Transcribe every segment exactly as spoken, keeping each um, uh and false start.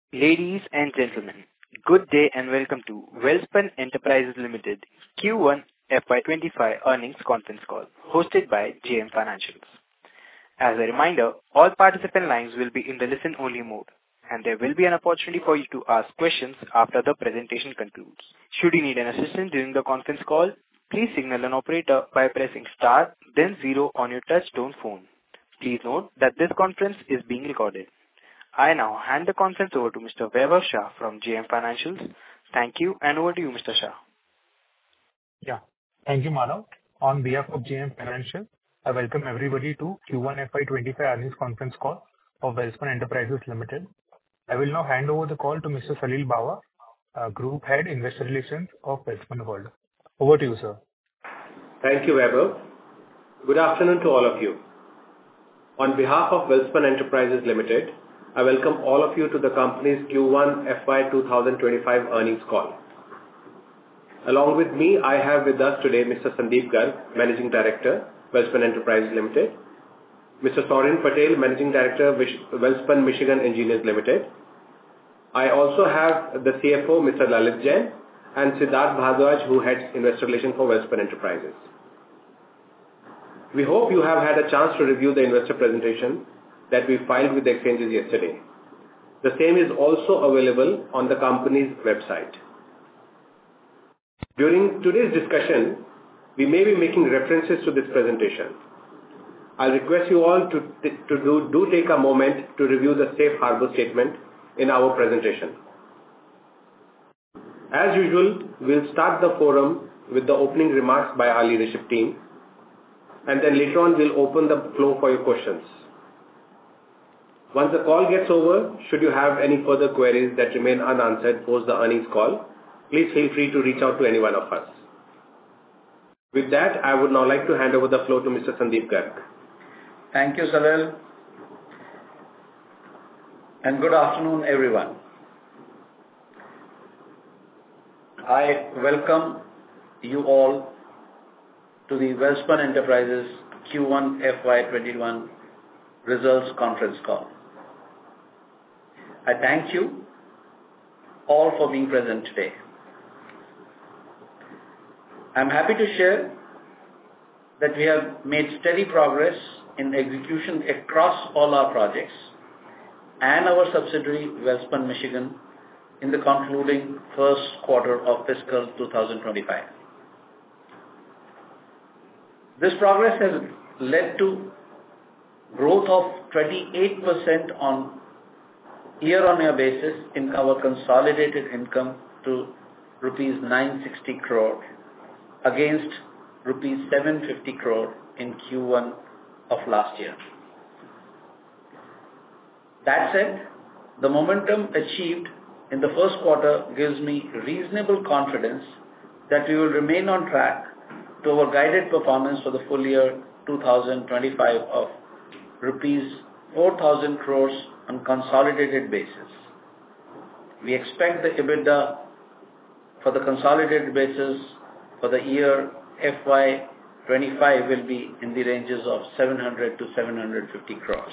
Ladies and gentlemen, good day and welcome to Welspun Enterprises Limited Q one F Y twenty-five earnings conference call hosted by J M Financial. As a reminder, all participant lines will be in the listen-only mode, and there will be an opportunity for you to ask questions after the presentation concludes. Should you need an assistance during the conference call, please signal an operator by pressing star, then zero on your touch-tone phone. Please note that this conference is being recorded. I now hand the conference over to Mister Vaibhav Shah from J M Financial. Thank you, and over to you, Mister Shah. Yeah. Thank you, Manav. On behalf of J M Financial, I welcome everybody to Q one F Y twenty-five earnings conference call of Welspun Enterprises Limited. I will now hand over the call to Mister Salil Bawa, uh, Group Head, Investor Relations of Welspun World. Over to you, sir. Thank you, Vaibhav. Good afternoon to all of you. On behalf of Welspun Enterprises Limited, I welcome all of you to the company's Q one F Y twenty twenty-five earnings call. Along with me, I have with us today Mister Sandeep Garg, Managing Director, Welspun Enterprises Limited, Mister Sorin Patel, Managing Director, Welspun Michigan Engineers Limited. I also have the C F O, Mister Lalit Jain, and Siddharth Bhardwaj, who heads Investor Relations for Welspun Enterprises. We hope you have had a chance to review the investor presentation that we filed with the exchanges yesterday. The same is also available on the company's website. During today's discussion, we may be making references to this presentation. I'll request you all to, to do, do take a moment to review the safe harbor statement in our presentation. As usual, we'll start the forum with the opening remarks by our leadership team, and then later on we'll open the floor for your questions. Once the call gets over, should you have any further queries that remain unanswered post the earnings call, please feel free to reach out to any one of us. With that, I would now like to hand over the floor to Mister Sandeep Garg. Thank you, Salil. And good afternoon, everyone. I welcome you all to the Welspun Enterprises Q one F Y twenty-one results conference call. I thank you all for being present today. I am happy to share that we have made steady progress in execution across all our projects and our subsidiary Welspun Michigan in the concluding first quarter of fiscal twenty twenty-five. This progress has led to growth of twenty-eight percent on year-on-year basis in our consolidated income to rupees nine hundred sixty crore against rupees seven hundred fifty crore in Q one of last year. That said, the momentum achieved in the first quarter gives me reasonable confidence that we will remain on track to our guided performance for the full year twenty twenty-five of rupees four thousand crores on consolidated basis. We expect the EBITDA for the consolidated basis for the year F Y twenty-five will be in the ranges of seven hundred to seven hundred fifty crores.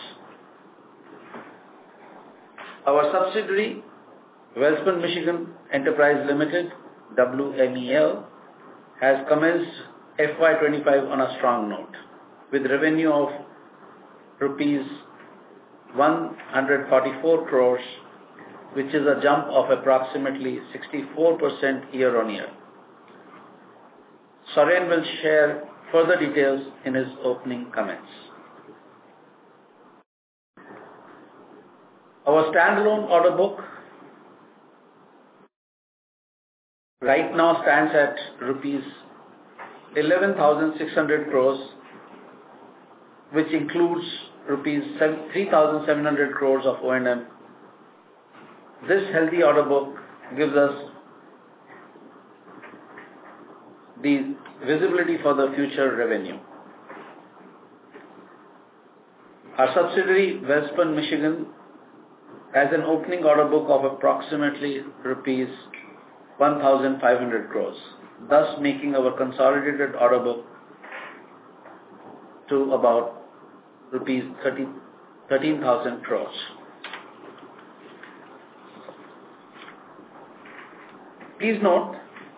Our subsidiary, Welspun Michigan Enterprise Limited, W M E L, has commenced F Y twenty-five on a strong note with revenue of rupees one hundred forty-four crores, which is a jump of approximately sixty-four percent year-on-year. Sorin will share further details in his opening comments. Our standalone order book right now stands at rupees eleven thousand six hundred crores, which includes rupees three thousand seven hundred crores of O and M. This healthy order book gives us the visibility for the future revenue. Our subsidiary, Welspun Michigan, has an opening order book of approximately rupees one thousand five hundred crores, thus making our consolidated order book to about rupees thirteen thousand crores. Please note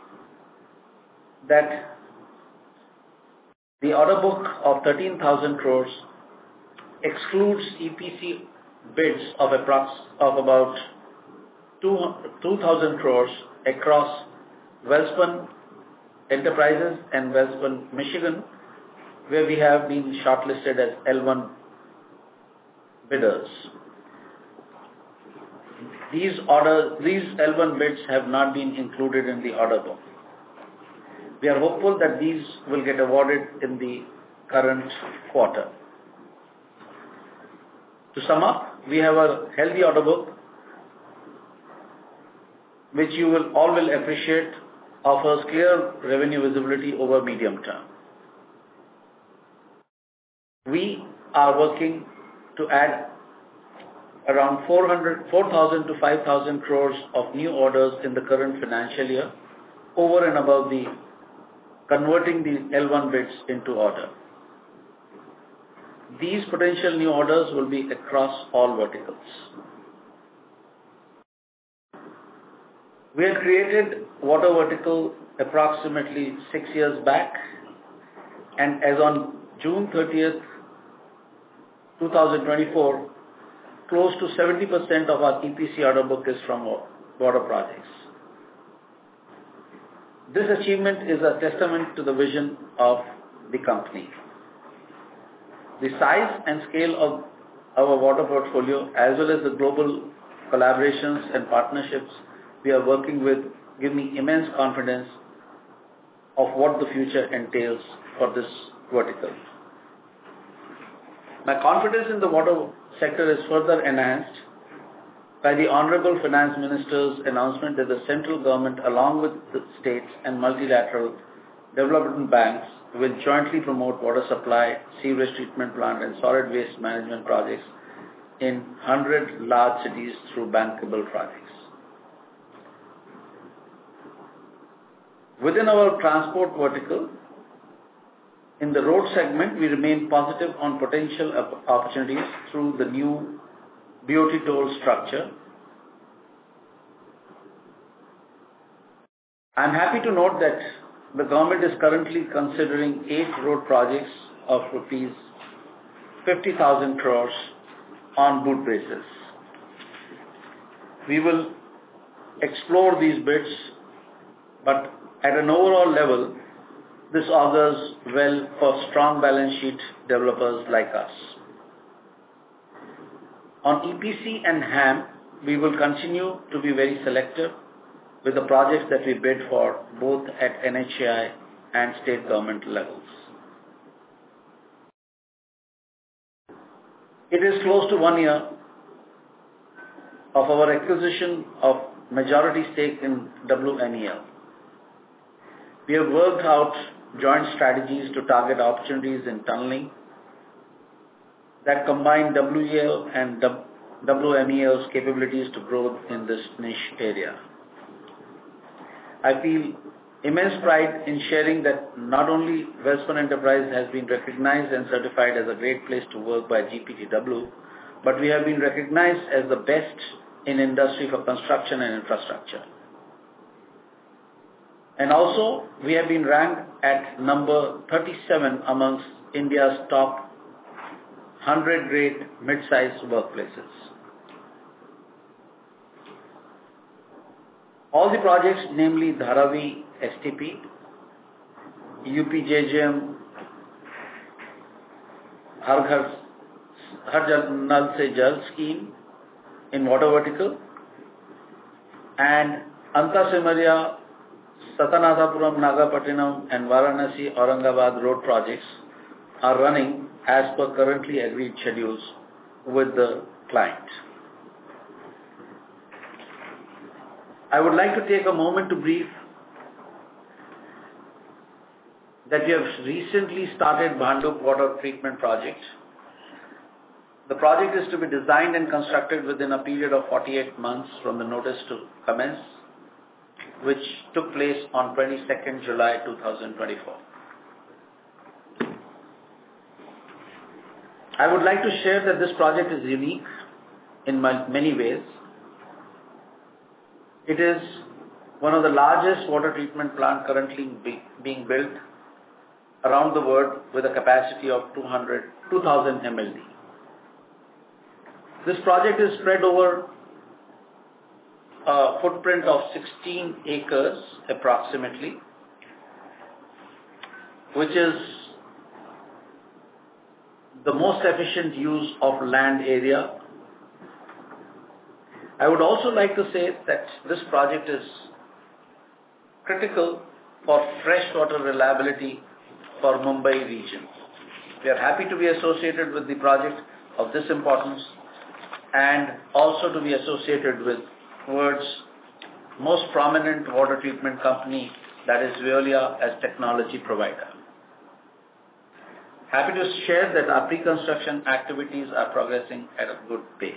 that the order book of thirteen thousand crores excludes E P C bids of approx of about two thousand crores across Welspun Enterprises and Welspun Michigan, where we have been shortlisted as L one bidders. These orders, these L one bids have not been included in the order book. We are hopeful that these will get awarded in the current quarter. To sum up, we have a healthy order book, which you will all will appreciate offers clear revenue visibility over medium term. We are working to add around four thousand to five thousand crores of new orders in the current financial year, over and above the converting the L one bids into order. These potential new orders will be across all verticals. We had created water vertical approximately six years back, and as on June thirtieth, twenty twenty-four, close to seventy percent of our E P C order book is from water projects. This achievement is a testament to the vision of the company. The size and scale of our water portfolio, as well as the global collaborations and partnerships we are working with, give me immense confidence of what the future entails for this vertical. My confidence in the water sector is further enhanced by the Honorable Finance Minister's announcement that the central government, along with the states and multilateral development banks, will jointly promote water supply, sewage treatment plant and solid waste management projects in one hundred large cities through bankable projects. Within our transport vertical, in the road segment, we remain positive on potential opportunities through the new B O T toll structure. I am happy to note that the government is currently considering eight road projects of rupees fifty thousand crores on bid basis. We will explore these bids, but at an overall level, this augurs well for strong balance sheet developers like us. On E P C and HAM, we will continue to be very selective with the projects that we bid for, both at N H A I and state government levels. It is close to one year of our acquisition of majority stake in W N E L. We have worked out joint strategies to target opportunities in tunneling that combine W E L and W M E L's capabilities to grow in this niche area. I feel immense pride in sharing that not only Welspun Enterprise has been recognized and certified as a great place to work by G P T W, but we have been recognized as the best in industry for construction and infrastructure. And also, we have been ranked at number thirty-seven amongst India's top one hundred great mid-sized workplaces. All the projects, namely Dharavi S T P, U P J J M, Har Ghar Har Jal Nal Se Jal scheme in water vertical, and Anta Simaria, Satanathapuram, Nagapattinam and Varanasi Aurangabad road projects are running as per currently agreed schedules with the client. I would like to take a moment to brief that we have recently started Bhandup Water Treatment Project. The project is to be designed and constructed within a period of forty-eight months from the notice to commence, which took place on twenty-second July twenty twenty-four. I would like to share that this project is unique in many ways. It is one of the largest water treatment plant currently be, being built around the world with a capacity of two hundred, two thousand M L D. This project is spread over a footprint of sixteen acres approximately, which is the most efficient use of land area. I would also like to say that this project is critical for freshwater reliability for Mumbai region. We are happy to be associated with the project of this importance and also to be associated with world's most prominent water treatment company, that is Veolia, as technology provider. Happy to share that our pre-construction activities are progressing at a good pace.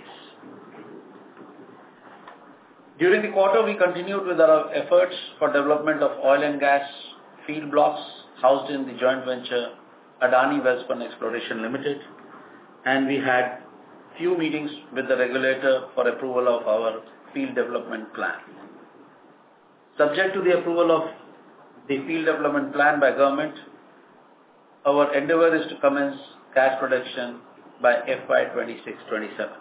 During the quarter, we continued with our efforts for development of oil and gas field blocks housed in the joint venture Adani Welspun Exploration Limited, and we had few meetings with the regulator for approval of our field development plan. Subject to the approval of the field development plan by government, our endeavor is to commence gas production by F Y twenty-six twenty-seven.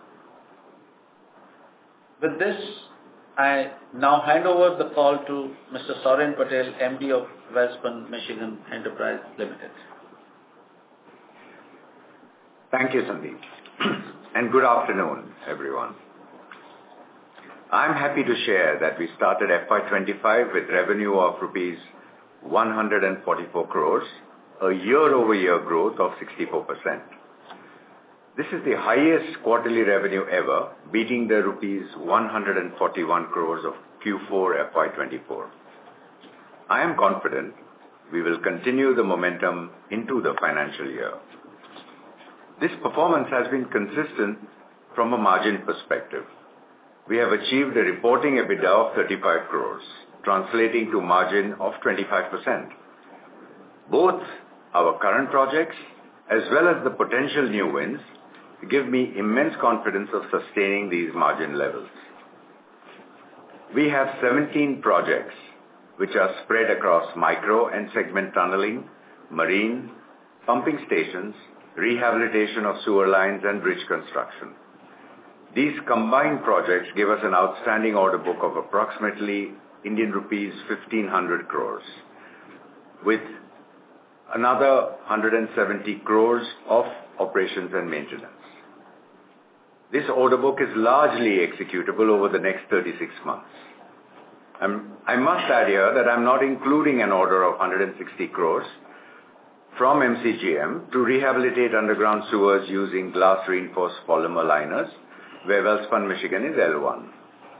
With this, I now hand over the call to Mister Soren Patel, M D of Welspun Michigan Enterprise Limited. Thank you, Sandeep. And good afternoon, everyone. I'm happy to share that we started F Y twenty-five with revenue of rupees one hundred forty-four crores, a year-over-year growth of sixty-four percent. This is the highest quarterly revenue ever, beating the rupees one hundred forty-one crores of Q four F Y twenty-four. I am confident we will continue the momentum into the financial year. This performance has been consistent from a margin perspective. We have achieved a reporting EBITDA of thirty-five crores, translating to margin of twenty-five percent. Both our current projects as well as the potential new wins give me immense confidence of sustaining these margin levels. We have seventeen projects which are spread across micro and segment tunneling, marine, pumping stations, rehabilitation of sewer lines and bridge construction. These combined projects give us an outstanding order book of approximately Indian rupees fifteen hundred crores, with another one hundred seventy crores of operations and maintenance. This order book is largely executable over the next thirty-six months. I'm, I must add here that I'm not including an order of one hundred sixty crores from M C G M to rehabilitate underground sewers using glass-reinforced polymer liners, where Welspun Michigan is L one.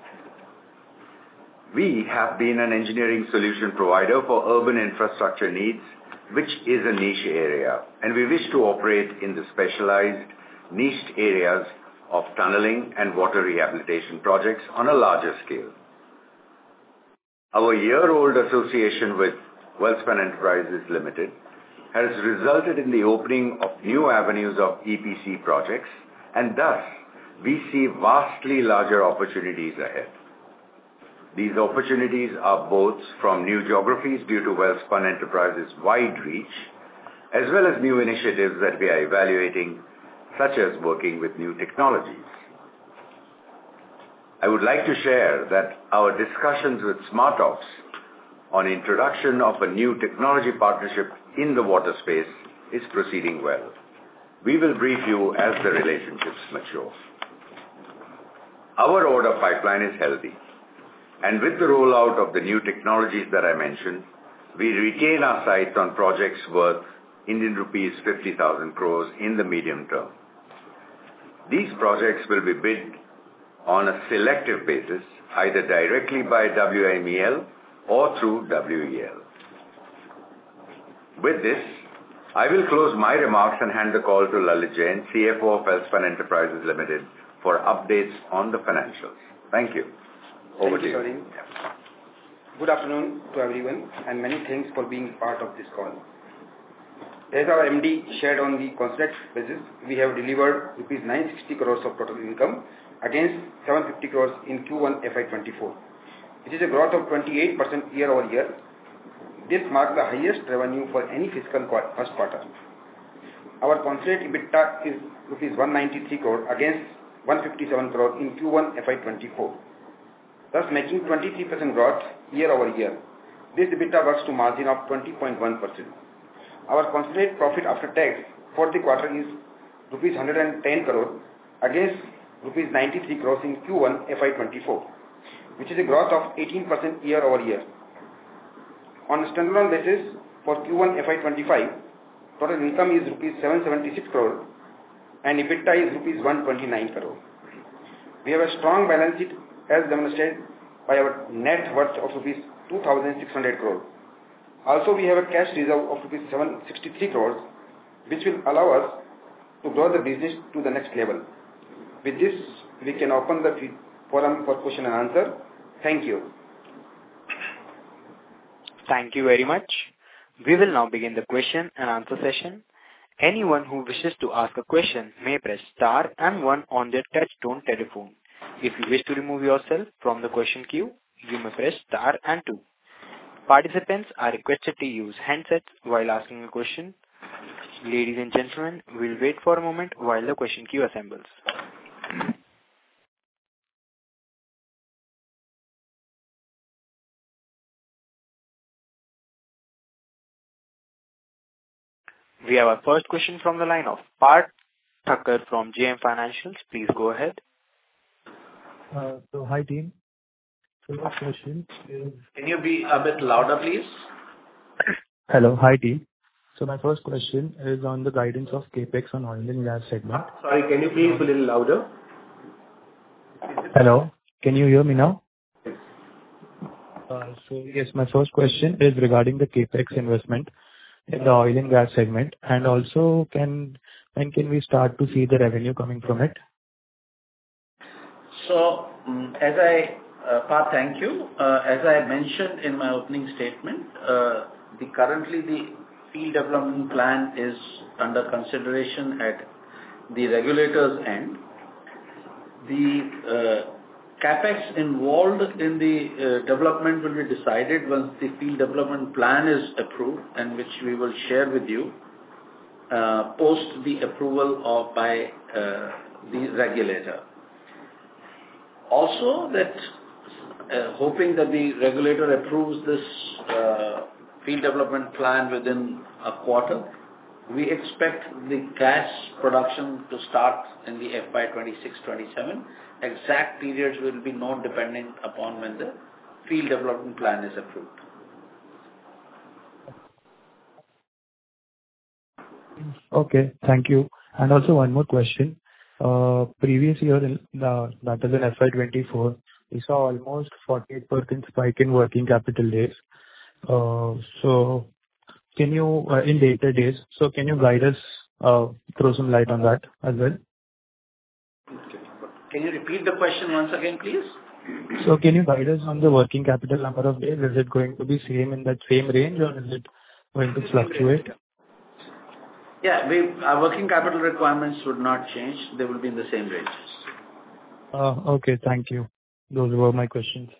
We have been an engineering solution provider for urban infrastructure needs, which is a niche area, and we wish to operate in the specialized, niched areas of tunneling and water rehabilitation projects on a larger scale. Our year-old association with Welspun Enterprises Limited has resulted in the opening of new avenues of E P C projects, and thus we see vastly larger opportunities ahead. These opportunities are both from new geographies due to Welspun Enterprises' wide reach, as well as new initiatives that we are evaluating, such as working with new technologies. I would like to share that our discussions with SmartOps on introduction of a new technology partnership in the water space is proceeding well. We will brief you as the relationships mature. Our order pipeline is healthy, and with the rollout of the new technologies that I mentioned, we retain our sights on projects worth Indian rupees fifty thousand crores in the medium term. These projects will be bid on a selective basis, either directly by W M E L or through W E L. With this, I will close my remarks and hand the call to Lalit Jain, C F O of Welspun Enterprises Limited, for updates on the financials. Thank you. Over Thank to you, you. Soren. Good afternoon to everyone, and many thanks for being part of this call. As our M D shared on the contract basis, we have delivered rupees nine hundred sixty crores of total income against seven hundred fifty crores in Q one F Y twenty-four. which is a growth of twenty-eight percent year-over-year. This marks the highest revenue for any fiscal first quarter. Our consolidated EBITDA is rupees one ninety-three crore against one fifty-seven crore in Q one F Y twenty-four, thus making twenty-three percent growth year-over-year. This EBITDA works to margin of twenty point one percent. Our consolidated profit after tax for the quarter is rupees one hundred ten crore against rupees ninety-three crores in Q one F Y twenty-four, which is a growth of eighteen percent year-over-year. On a standalone basis, for Q one F Y twenty-five, total income is rupees seven hundred seventy-six crore and EBITDA is rupees one hundred twenty-nine crore. We have a strong balance sheet as demonstrated by our net worth of rupees two thousand six hundred crore. Also, we have a cash reserve of rupees seven hundred sixty-three crores, which will allow us to grow the business to the next level. With this, we can open the forum for question and answer. Thank you. Thank you very much. We will now begin the question and answer session. Anyone who wishes to ask a question may press star and one on their touch-tone telephone. If you wish to remove yourself from the question queue, you may press star and two. Participants are requested to use handsets while asking a question. Ladies and gentlemen, we'll wait for a moment while the question queue assembles. We have our first question from the line of Parth Thakkar from J M Financials. Please go ahead. Uh, so, hi team. So, my question is... Can you be a bit louder, please? Hello, hi team. So, my first question is on the guidance of CAPEX on oil and gas segment. Sorry, can you please be a little louder? Hello, can you hear me now? Uh, so, yes, my first question is regarding the CAPEX investment in the oil and gas segment, and also can when can we start to see the revenue coming from it? So, um, as I, uh, Pa, thank you. Uh, as I mentioned in my opening statement, uh, the currently the field development plan is under consideration at the regulator's end. The uh, CAPEX involved in the uh, development will be decided once the field development plan is approved, and which we will share with you uh, post the approval of by uh, the regulator. Also, that uh, hoping that the regulator approves this uh, field development plan within a quarter, we expect the gas production to start in the F Y twenty-six twenty-seven. Exact periods will be known depending upon when the field development plan is approved. Okay, thank you. And also one more question. Uh, previous year, in the, that is in F Y twenty-four, we saw almost forty-eight percent spike in working capital days. Uh, so, can you, uh, in data days, so can you guide us, uh, throw some light on that as well? Can you repeat the question once again, please? So, can you guide us on the working capital number of days? Is it going to be same in that same range, or is it going to fluctuate? Yeah, we, our working capital requirements would not change. They will be in the same range. Uh, okay, thank you. Those were my questions.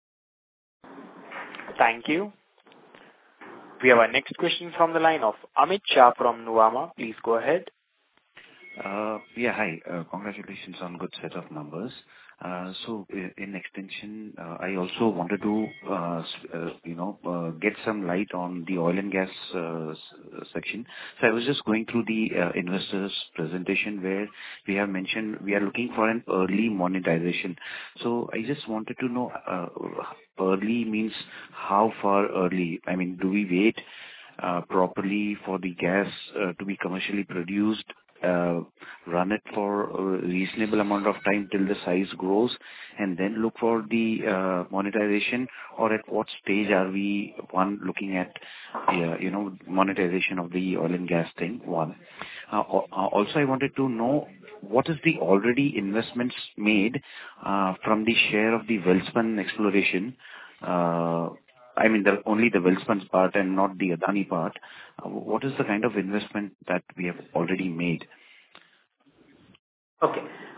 Thank you. We have our next question from the line of Amit Shah from Nuvama. Please go ahead. Uh, yeah, hi. Uh, congratulations on good set of numbers. Uh, so, in extension, uh, I also wanted to, uh, uh, you know, uh, get some light on the oil and gas uh, section. So, I was just going through the uh, investors' presentation where we have mentioned we are looking for an early monetization. So, I just wanted to know, uh, early means how far early? I mean, do we wait uh, properly for the gas uh, to be commercially produced? Uh, run it for a reasonable amount of time till the size grows and then look for the uh, monetization, or at what stage are we one looking at uh, you know monetization of the oil and gas thing? One. Uh, also, I wanted to know what is the already investments made uh, from the share of the Welspun exploration. Uh, I mean, the, only the Welspun part and not the Adani part. Uh, what is the kind of investment that we have already made? Okay.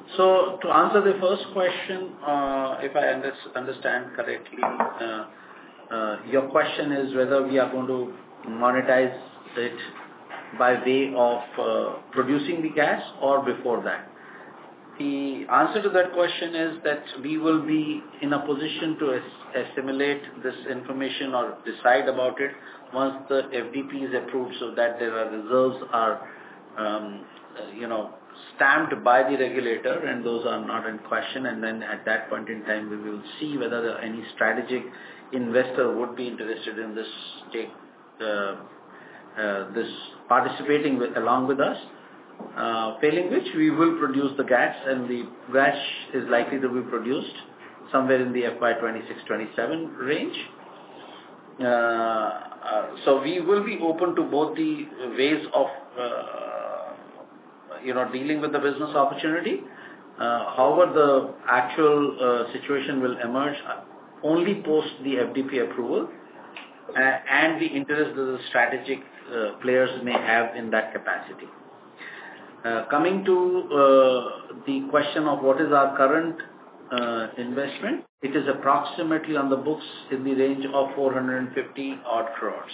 So to answer the first question, uh, if I under- understand correctly, uh, uh, your question is whether we are going to monetize it by way of uh, producing the gas or before that. The answer to that question is that we will be in a position to es- assimilate this information or decide about it once the F D P is approved, so that their reserves are, um, uh, you know, stamped by the regulator, and those are not in question. And then at that point in time, we will see whether there any strategic investor would be interested in this take, uh, uh, this participating with, along with us. Uh, failing which, we will produce the gas, and the gas is likely to be produced somewhere in the F Y twenty-six twenty-seven range. Uh, uh, so we will be open to both the ways of, uh, you know, dealing with the business opportunity. Uh, however, the actual uh, situation will emerge only post the F D P approval uh, and the interest that the strategic uh, players may have in that capacity. Uh, coming to uh, the question of what is our current uh, investment, it is approximately on the books in the range of four hundred fifty odd crores.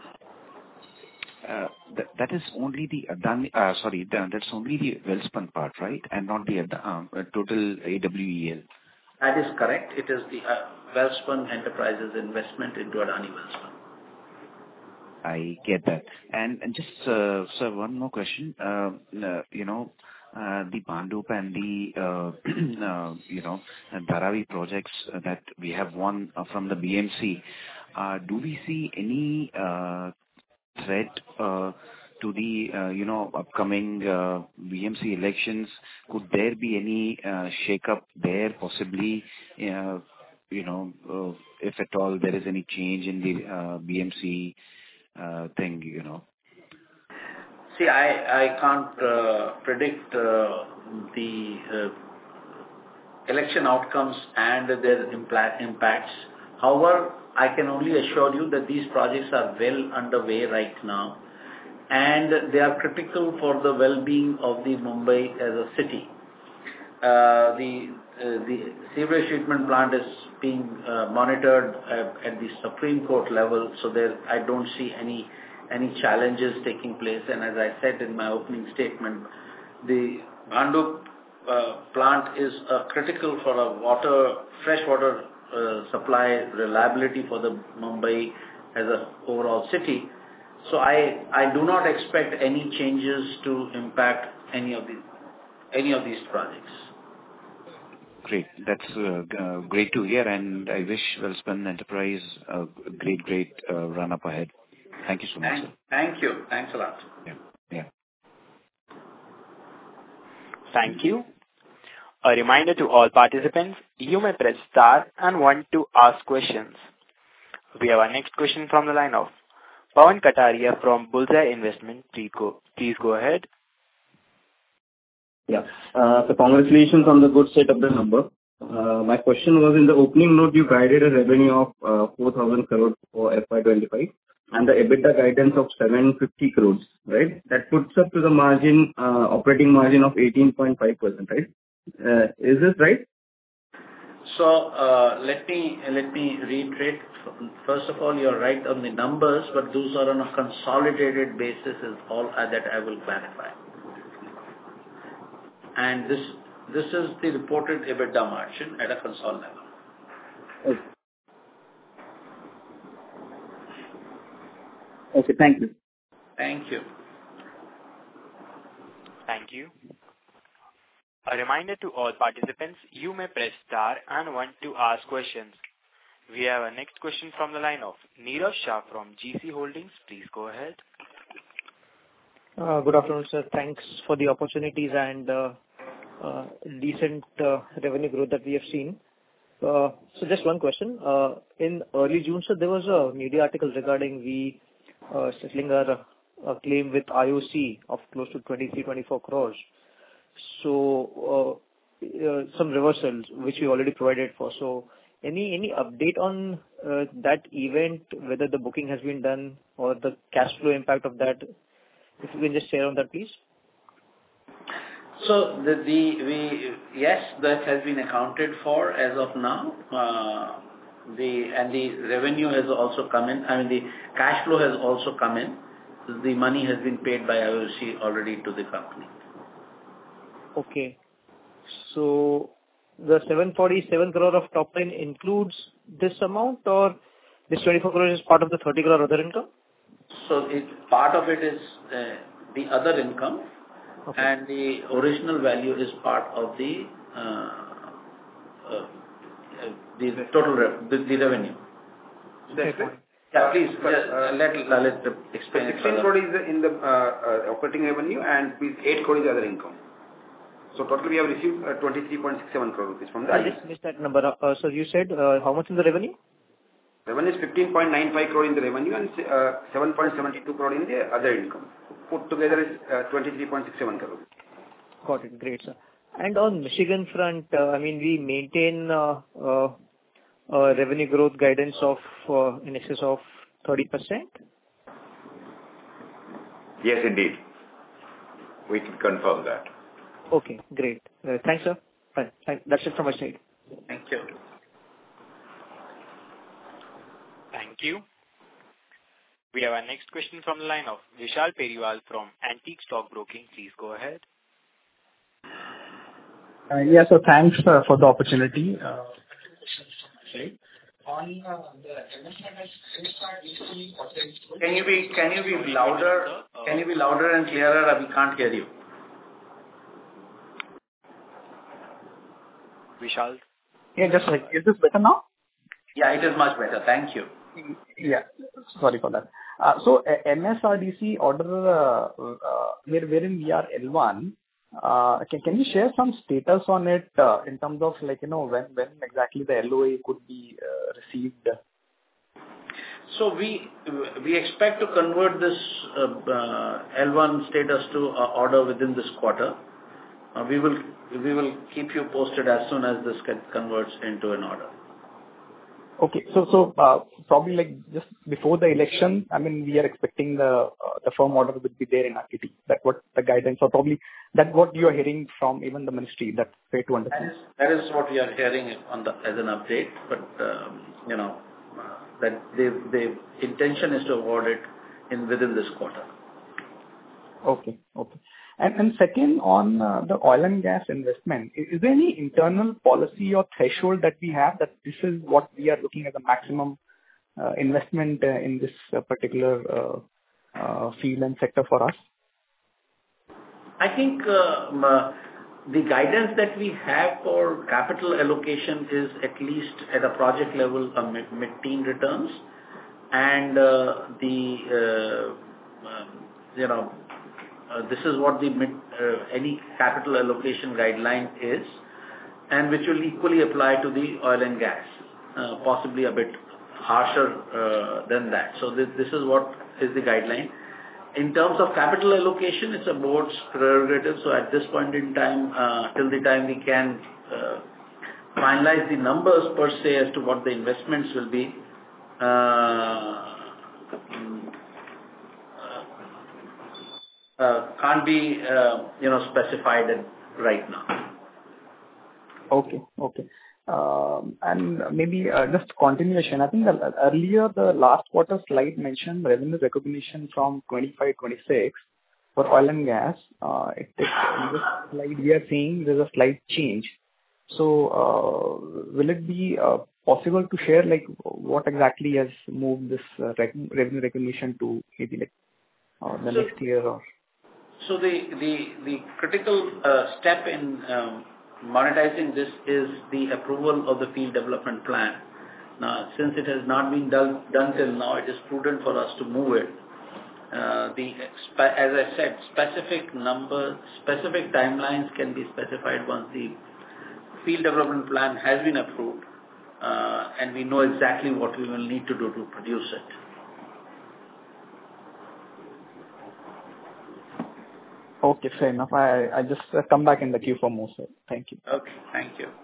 Uh, th- that is only the Adani, uh, sorry, th- that's only the Welspun part, right? And not the uh, uh, total A W E L. That is correct. It is the uh, Welspun Enterprises investment into Adani Welspun. I get that. And, and just, uh, sir, one more question. Uh, uh, you know, uh, the Bhandup and the, uh, uh, you know, Dharavi projects that we have won uh, from the B M C, uh, do we see any uh, threat uh, to the, uh, you know, upcoming uh, B M C elections? Could there be any uh, shake-up there possibly, uh, you know, uh, if at all there is any change in the uh, B M C Uh, thing, you know? See, I, I can't uh, predict uh, the uh, election outcomes and their impla- impacts. However, I can only assure you that these projects are well underway right now, and they are critical for the well-being of the Mumbai as a city. Uh, the uh, the sewage treatment plant is being uh, monitored uh, at the Supreme Court level, so there I don't see any any challenges taking place. And as I said in my opening statement, the Bhandup uh, plant is uh, critical for a water fresh water uh, supply reliability for the Mumbai as a overall city. So I I do not expect any changes to impact any of the any of these projects. Great. That's uh, uh, great to hear, and I wish Welspun Enterprise a great, great uh, run up ahead. Thank you so much, Thank, sir. thank you. Thanks a lot. Yeah. Yeah. Thank you. A reminder to all participants, you may press star and one to ask questions. We have our next question from the line of Pawan Kataria from Bullseye Investment. Please go, please go ahead. Yeah. Uh, so congratulations on the good set of the number. Uh, my question was, in the opening note, you guided a revenue of uh, four thousand crores for F Y twenty-five and the EBITDA guidance of seven hundred fifty crores, right? That puts up to the margin, uh, operating margin of eighteen point five percent, right? Uh, is this right? So uh, let me let me reiterate. First of all, you're right on the numbers, but those are on a consolidated basis. Is all uh, that I will clarify. And this this is the reported EBITDA margin at a consolidated level. Okay. Okay, thank you. Thank you. Thank you. A reminder to all participants, you may press star and one to ask questions. We have a next question from the line of Neerav Shah from G C Holdings. Please go ahead. Uh, Good afternoon, sir. Thanks for the opportunities and uh, uh, decent uh, revenue growth that we have seen. Uh, So just one question. Uh, In early June, sir, there was a media article regarding we uh, settling our uh, claim with I O C of close to twenty-three, twenty-four crores. So uh, uh, some reversals, which we already provided for. So any any update on uh, that event, whether the booking has been done or the cash flow impact of that? If you can just share on that, please. So the, the we yes, that has been accounted for as of now. Uh, the and the revenue has also come in. I mean, the cash flow has also come in. The money has been paid by I O C already to the company. Okay. So the seven forty-seven crore of top line includes this amount, or this twenty-four crore is part of the thirty crore other income? So it part of it is uh, the other income, okay. and the original value is part of the uh, uh, the total re- the, the revenue. That's right. Yeah, please But, uh, uh, let Lalit explain. sixteen crore is in the uh, uh, operating revenue, and eight crore is other income. So total we have received uh, twenty-three point six seven crore rupees from the I just missed that number. Uh, so you said uh, how much in the revenue? Revenue is fifteen point nine five crore in the revenue and uh, seven point seven two crore in the other income. Put together is uh, twenty-three point six seven crore. Got it. Great, sir. And on Michigan front, uh, I mean, we maintain uh, uh, uh, revenue growth guidance of uh, in excess of thirty percent? Yes, indeed. We can confirm that. Okay, great. Uh, thanks, sir. Fine. Thank, that's it from my side. Thank you. Thank you. We have our next question from the line of Vishal Periwal from Antique Stock Broking. Please go ahead. Uh, yeah, so thanks uh, for the opportunity. Uh, on uh, the Can you be can you be louder? Can you be louder and clearer? We can't hear you. Vishal? Yeah, just like, is this better now? Yeah, it is much better. Thank you. Yeah, sorry for that. Uh, so uh, M S R D C order, uh, uh, where, wherein we are L one, uh, can, can you share some status on it uh, in terms of like, you know, when, when exactly the L O A could be uh, received? So we we expect to convert this uh, uh, L one status to uh, order within this quarter. Uh, we will we will keep you posted as soon as this get converts into an order. Okay. So, so uh, probably like just before the election, I mean, we are expecting the uh, the firm order would be there in R T T. That's what the guidance, or probably that's what you are hearing from even the ministry. That's fair to understand. That is, that is what we are hearing on the as an update. But um, you know uh, that the the intention is to award it in within this quarter. Okay. Okay. And and second, on uh, the oil and gas investment, is, is there any internal policy or threshold that we have that this is what we are looking at the maximum uh, investment uh, in this uh, particular uh, uh, field and sector for us? I think uh, um, uh, the guidance that we have for capital allocation is at least at a project level a mid- mid-teen returns, and uh, the uh, uh, you know. Uh, this is what the mid, uh, any capital allocation guideline is, and which will equally apply to the oil and gas, uh, possibly a bit harsher uh, than that. So this, this is what is the guideline. In terms of capital allocation, it's a board's prerogative. So at this point in time, uh, till the time we can uh, finalize the numbers per se as to what the investments will be, uh, Uh, can't be, uh, you know, specified right now. Okay. Okay. Um, and maybe uh, just continuation. I think that earlier the last quarter slide mentioned revenue recognition from twenty-five twenty-six for oil and gas. Uh, it, it, in this slide we are seeing there's a slight change. So uh, will it be uh, possible to share like what exactly has moved this uh, rec- revenue recognition to maybe like uh, the so, next year or? So the, the, the critical uh, step in um, monetizing this is the approval of the field development plan. Now, since it has not been done, done till now, it is prudent for us to move it. Uh, the as I said, specific number, specific timelines can be specified once the field development plan has been approved, uh, and we know exactly what we will need to do to produce it. Okay, fair enough. I I just uh, come back in the queue for more, sir. Thank you. Okay, thank you.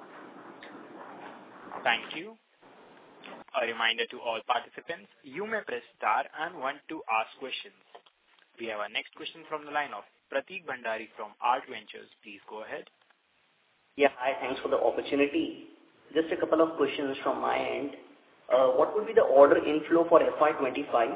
Thank you. A reminder to all participants, you may press star and one to ask questions. We have our next question from the line of Prateek Bhandari from Art Ventures. Please go ahead. Yeah, hi, thanks for the opportunity. Just a couple of questions from my end. Uh, what would be the order inflow for F Y twenty-five?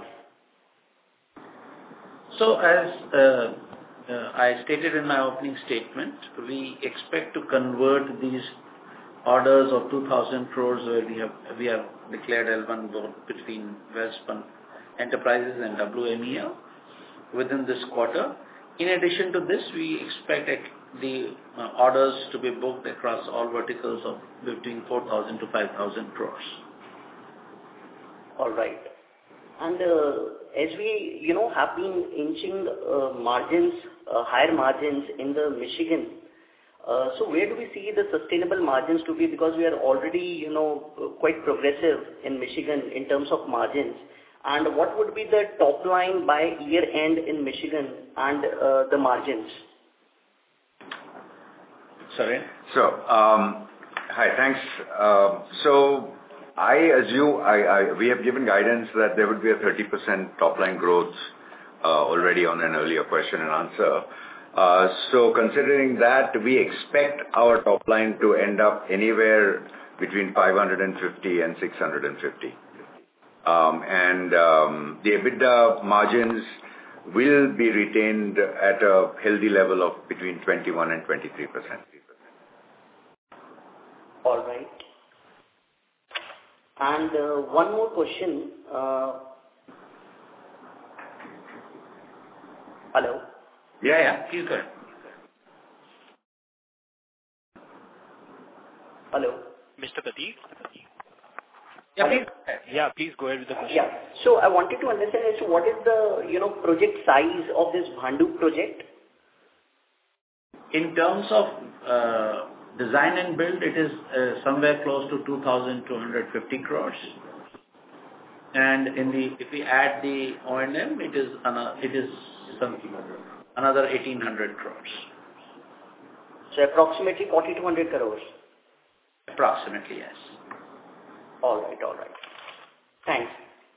So as uh, uh, I stated in my opening statement, we expect to convert these orders of two thousand crores where we have we have declared L one both between Welspun Enterprises and W M E L within this quarter. In addition to this, we expect the uh, orders to be booked across all verticals of between four thousand to five thousand crores. All right. And uh, as we, you know, have been inching uh, margins, uh, higher margins in the Michigan, uh, so where do we see the sustainable margins to be? Because we are already, you know, quite progressive in Michigan in terms of margins. And what would be the top line by year end in Michigan and uh, the margins? Sorry? So, um, hi, thanks. Uh, so, I assume, I, I, we have given guidance that there would be a thirty percent top line growth uh, already on an earlier question and answer. Uh, so, considering that, we expect our top line to end up anywhere between five hundred fifty and six hundred fifty. Um, and um, the EBITDA margins will be retained at a healthy level of between twenty-one and twenty-three percent. All right. And uh, one more question. Uh, hello? Yeah, yeah, please go ahead. Hello? Mister Prateek? Yeah, please. Yeah, please go ahead with the question. Yeah. So I wanted to understand as to what is the, you know, project size of this Bhandup project? In terms of uh, design and build, it is uh, somewhere close to two thousand two hundred fifty crores. And in the if we add the O and M, it is another, it is some, another eighteen hundred crores. So approximately forty-two hundred crores. Approximately, yes. All right, all right. Thanks.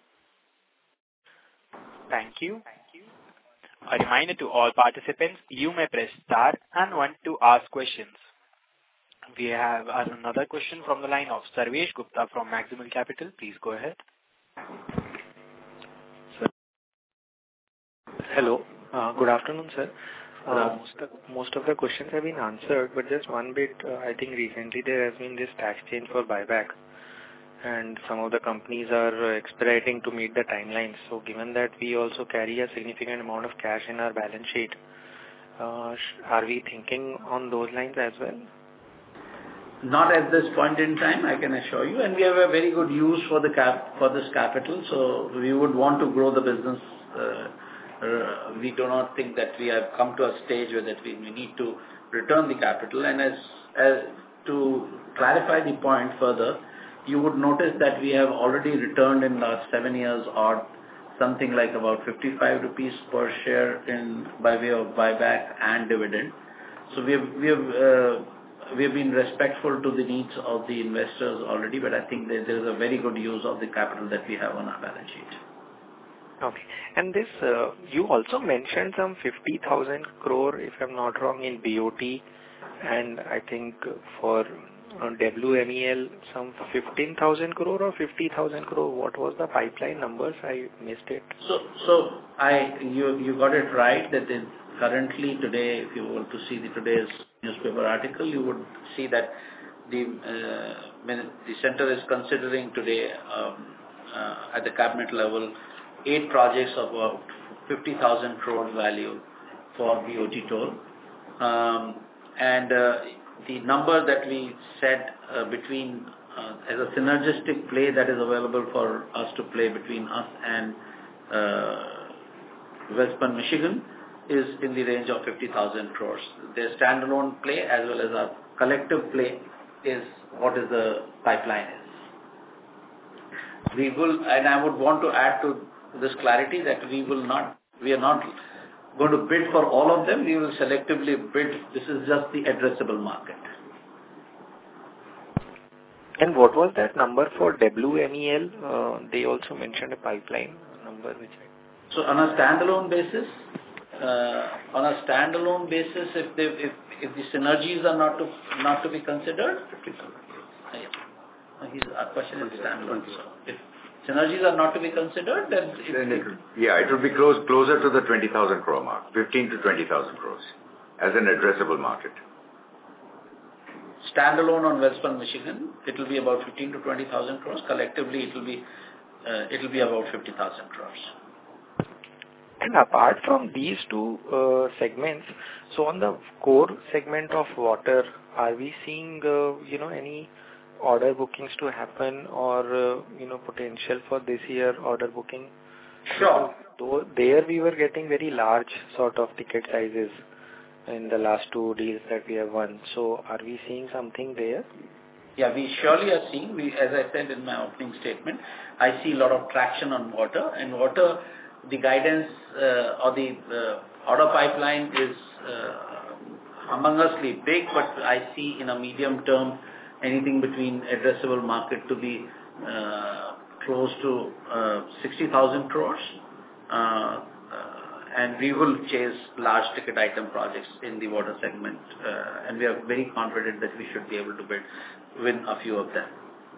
Thank you. A reminder to all participants, you may press star and one to ask questions. We have another question from the line of Sarvesh Gupta from Maximal Capital. Please go ahead. Sir. Hello. Uh, good afternoon, sir. Uh, most, of, most of the questions have been answered, but just one bit, uh, I think recently there has been this tax change for buyback, and some of the companies are expediting to meet the timelines. So given that we also carry a significant amount of cash in our balance sheet, uh, are we thinking on those lines as well? Not at this point in time, I can assure you, and we have a very good use for the cap for this capital. So we would want to grow the business. Uh, uh, we do not think that we have come to a stage where that we, we need to return the capital. And as, as to clarify the point further, you would notice that we have already returned in the last seven years or something like about fifty-five rupees per share in by way of buyback and dividend. So we have we have uh, we have been respectful to the needs of the investors already, but I think that there is a very good use of the capital that we have on our balance sheet. Okay. And this, uh, you also mentioned some fifty thousand crore, if I'm not wrong, in B O T, and I think for uh, W M E L some fifteen thousand crore or fifty thousand crore. What was the pipeline numbers? I missed it. So, so I you you got it right that in, currently today, if you were to see the today's newspaper article, you would see that the uh, the center is considering today um, uh, at the cabinet level eight projects of about fifty thousand crore value for B O T toll, um, and uh, the number that we set uh, between uh, as a synergistic play that is available for us to play between us and uh, Welspun, Michigan, is in the range of fifty thousand crores. Their standalone play as well as our collective play is what is the pipeline is. We will, and I would want to add to this clarity that we will not, we are not going to bid for all of them. We will selectively bid. This is just the addressable market. And what was that number for W M E L? Uh, they also mentioned a pipeline number which I... So on a standalone basis, uh, on a standalone basis, if they, if if the synergies are not to not to be considered, uh, yeah. His uh, question is standalone. So if synergies are not to be considered, then, it, then it, yeah, it will be close closer to the twenty thousand crore mark, fifteen to twenty thousand crores as an addressable market. Standalone on Welspun Michigan, it will be about fifteen to twenty thousand crores. Collectively, it will be uh, it will be about fifty thousand crores. And apart from these two uh, segments, so on the core segment of water, are we seeing uh, you know any order bookings to happen, or uh, you know potential for this year order booking? Sure. Though there we were getting very large sort of ticket sizes in the last two deals that we have won. So are we seeing something there? Yeah, we surely are seeing. We, as I said in my opening statement, I see a lot of traction on water. And water, the guidance uh, or the uh, order pipeline is uh, humongously big, but I see in a medium term anything between addressable market to be uh, close to uh, sixty thousand crores. Uh, And we will chase large ticket item projects in the water segment, uh, and we are very confident that we should be able to build, win a few of them.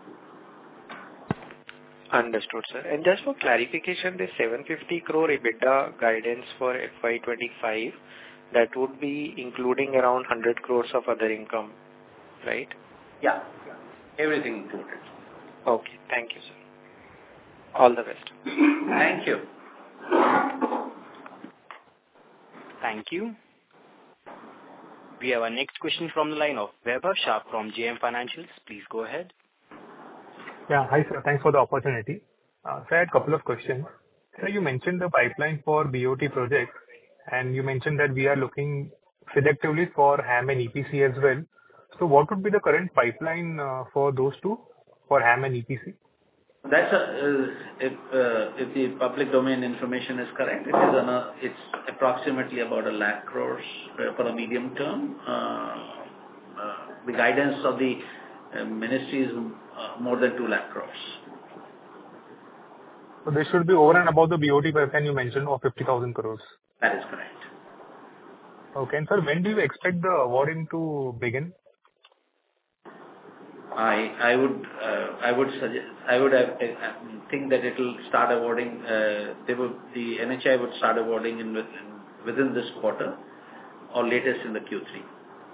Understood, sir. And just for clarification, the seven hundred fifty crore EBITDA guidance for F Y twenty-five, that would be including around one hundred crores of other income, right? Yeah, everything included. Okay, thank you, sir. All the best. Thank you. Thank you. We have our next question from the line of Vaibhav Shah from J M Financials. Please go ahead. Yeah, hi sir. Thanks for the opportunity. Uh, so I had a couple of questions. Sir, you mentioned the pipeline for B O T projects, and you mentioned that we are looking selectively for HAM and E P C as well. So what would be the current pipeline uh, for those two, for HAM and E P C? That's a, uh, if uh, if the public domain information is correct, it is on a, it's approximately about a lakh crores uh, for a medium term. Uh, uh, the guidance of the uh, ministry is uh, more than two lakh crores. So this should be over and above the B O T pipeline you mentioned of fifty thousand crores. That is correct. Okay, and sir, when do you expect the awarding to begin? I I would uh, I would suggest I would have, uh, think that it will start awarding. Uh, they would the N H A I would start awarding in within, within this quarter, or latest in the Q three.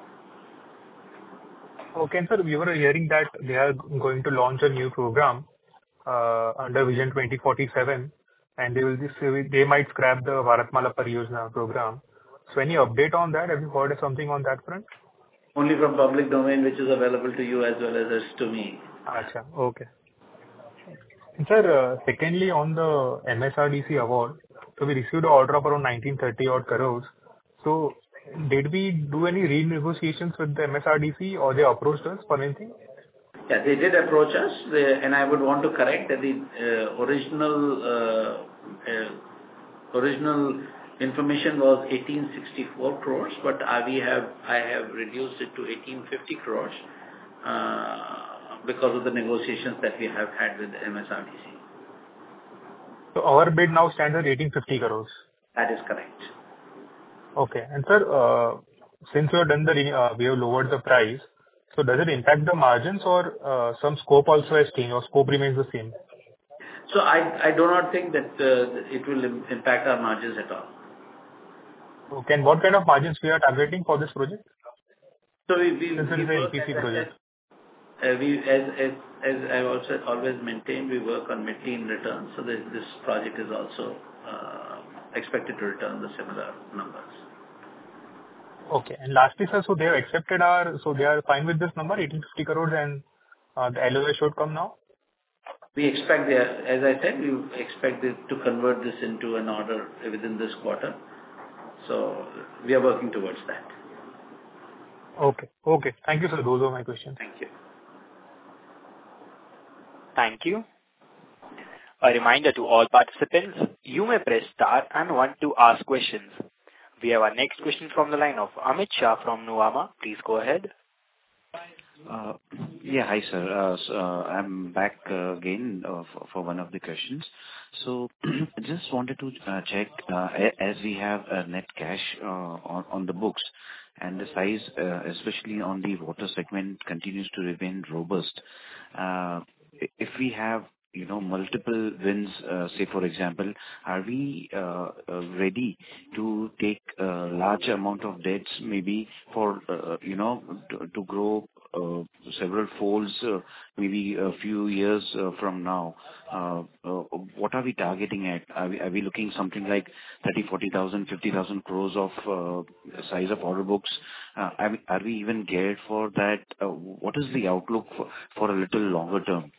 Okay, and sir, we were hearing that they are going to launch a new program uh, under Vision twenty forty-seven, and they will just they might scrap the Bharatmala Pariyojana program. So any update on that? Have you heard of something on that front? Only from public domain, which is available to you as well as to me. Achha, okay. And sir, uh, secondly, on the M S R D C award, so we received an order of around nineteen thirty odd crores. So did we do any renegotiations with the M S R D C, or they approached us for anything? Yeah, they did approach us, they, and I would want to correct that the uh, original uh, uh, original information was eighteen sixty-four crores, but uh, we have I have reduced it to eighteen fifty crores uh, because of the negotiations that we have had with the M S R D C. So our bid now stands at eighteen fifty crores. That is correct. Okay, and sir, uh, since we have done the uh, we have lowered the price, so does it impact the margins, or uh, some scope also has changed, or scope remains the same? So I I do not think that uh, it will im- impact our margins at all. Okay, and what kind of margins we are targeting for this project? So we, we, Since it we is an work E P C as, project. uh, we, as, as, as I also always maintain, we work on mid-teen returns, so this, this project is also uh, expected to return the similar numbers. Okay, and lastly, sir, so they have accepted our, so they are fine with this number, eighteen fifty crores, and uh, the L O A should come now? We expect, the, as I said, we expect it to convert this into an order within this quarter. So we are working towards that. Okay. Okay. Thank you, sir. Those are my questions. Thank you. Thank you. A reminder to all participants, you may press star and one to ask questions. We have our next question from the line of Amit Shah from Nuvama. Please go ahead. Uh, Yeah. Hi, sir. Uh, so, uh, I'm back uh, again uh, for for one of the questions. So just wanted to uh, check, uh, a- as we have uh, net cash uh, on on the books, and the size, uh, especially on the water segment, continues to remain robust. Uh, i- If we have, you know, multiple wins, uh, say, for example, are we uh, uh, ready to take a large amount of debts maybe for, uh, you know, to to grow uh, several folds, uh, maybe a few years uh, from now? Uh, uh, What are we targeting at? Are we are we looking something like thirty, forty thousand, fifty thousand crores of uh, size of order books? Uh, Are we are we even geared for that? Uh, What is the outlook for for a little longer term?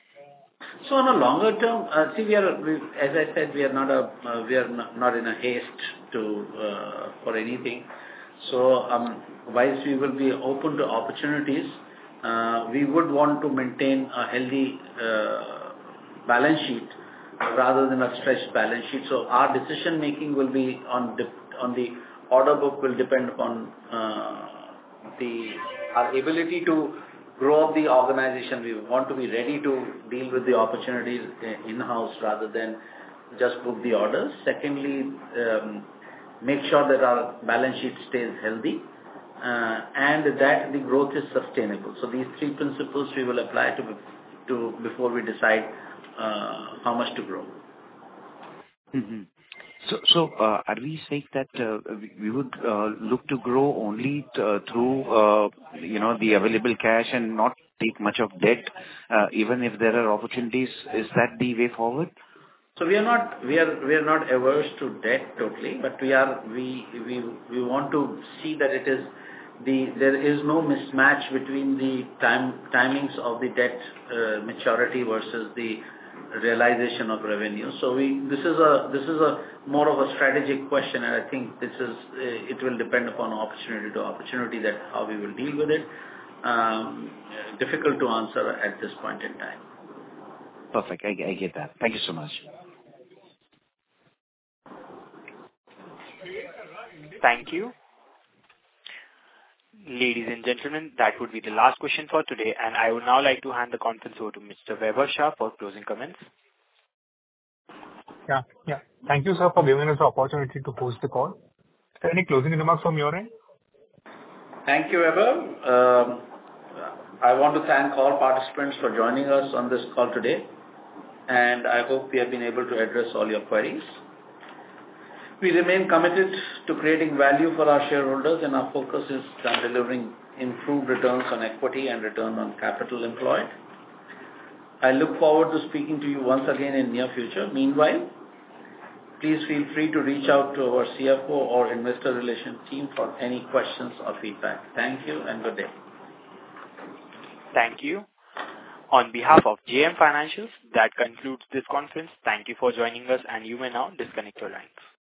So on a longer term, uh, see, we are, we, as I said, we are not a, uh, we are not, not in a haste to, uh, for anything. So, um, whilst we will be open to opportunities, uh, we would want to maintain a healthy, uh, balance sheet rather than a stretched balance sheet. So our decision making will be on the, on the order book will depend upon, uh, the, our ability to grow up the organization. We want to be ready to deal with the opportunities in-house rather than just book the orders. Secondly, um, make sure that our balance sheet stays healthy uh, and that the growth is sustainable. So these three principles we will apply to, to before we decide uh, how much to grow. Mm-hmm. So, so uh, are we saying that uh, we we would uh, look to grow only t- uh, through, uh, you know, the available cash and not take much of debt, uh, even if there are opportunities? Is that the way forward? So we are not we are we are not averse to debt totally, but we are we we we want to see that it is the there is no mismatch between the time timings of the debt uh, maturity versus the realization of revenue. So we this is a this is a more of a strategic question, and I think this is uh, it will depend upon opportunity to opportunity that how we will deal with it. Um, difficult to answer at this point in time. Perfect. I, I get that. Thank you so much. Thank you. Ladies and gentlemen, that would be the last question for today, and I would now like to hand the conference over to Mister Vaibhav Shah for closing comments. Yeah, yeah. Thank you, sir, for giving us the opportunity to host the call. Any closing remarks from your end? Thank you, Vaibhav. Um, I want to thank all participants for joining us on this call today, and I hope we have been able to address all your queries. We remain committed to creating value for our shareholders, and our focus is on delivering improved returns on equity and return on capital employed. I look forward to speaking to you once again in near future. Meanwhile, please feel free to reach out to our C F O or investor relations team for any questions or feedback. Thank you and good day. Thank you. On behalf of J M Financials, that concludes this conference. Thank you for joining us, and you may now disconnect your lines.